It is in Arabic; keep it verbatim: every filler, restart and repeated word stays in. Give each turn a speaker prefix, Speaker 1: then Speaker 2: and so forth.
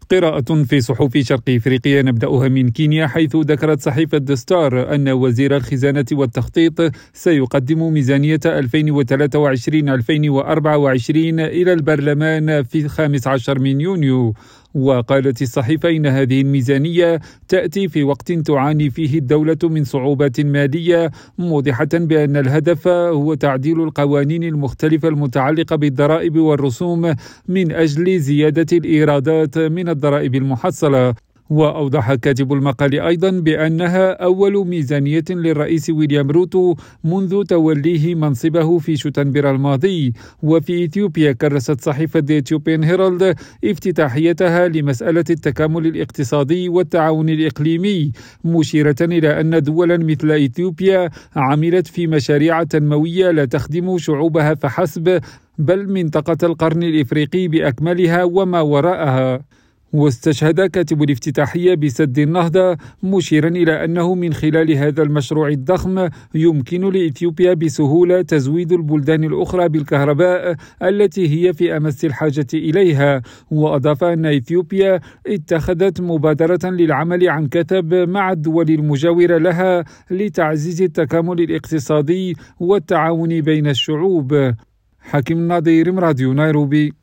Speaker 1: قراءة في صحف شرق إفريقيا نبدأها من كينيا، حيث ذكرت صحيفة ذا ستار أن وزير الخزانة والتخطيط سيقدم ميزانية ألفين وثلاثة وعشرين ألفين وأربعة وعشرين إلى البرلمان في الخامس عشر من يونيو. وقالت الصحيفة إن هذه الميزانية تأتي في وقت تعاني فيه الدولة من صعوبات مالية، موضحة بأن الهدف هو تعديل القوانين المختلفة المتعلقة بالضرائب والرسوم من أجل زيادة الإيرادات من الضرائب المحصلة. وأوضح كاتب المقال أيضا بأنها أول ميزانية للرئيس ويليام روتو منذ توليه منصبه في شتنبر الماضي. وفي إثيوبيا كرست صحيفة The Ethiopian Herald افتتاحيتها لمسألة التكامل الاقتصادي والتعاون الإقليمي، مشيرة إلى أن دولا مثل إثيوبيا عملت في مشاريع تنموية لا تخدم شعوبها فحسب، بل منطقة القرن الإفريقي بأكملها وما وراءها. واستشهد كاتب الافتتاحية بسد النهضة، مشيرا إلى أنه من خلال هذا المشروع الضخم يمكن لإثيوبيا بسهولة تزويد البلدان الأخرى بالكهرباء التي هي في أمس الحاجة إليها. وأضاف أن إثيوبيا اتخذت مبادرة للعمل عن كثب مع الدول المجاورة لها لتعزيز التكامل الاقتصادي والتعاون بين الشعوب. حكيم النظير، راديو نيروبي.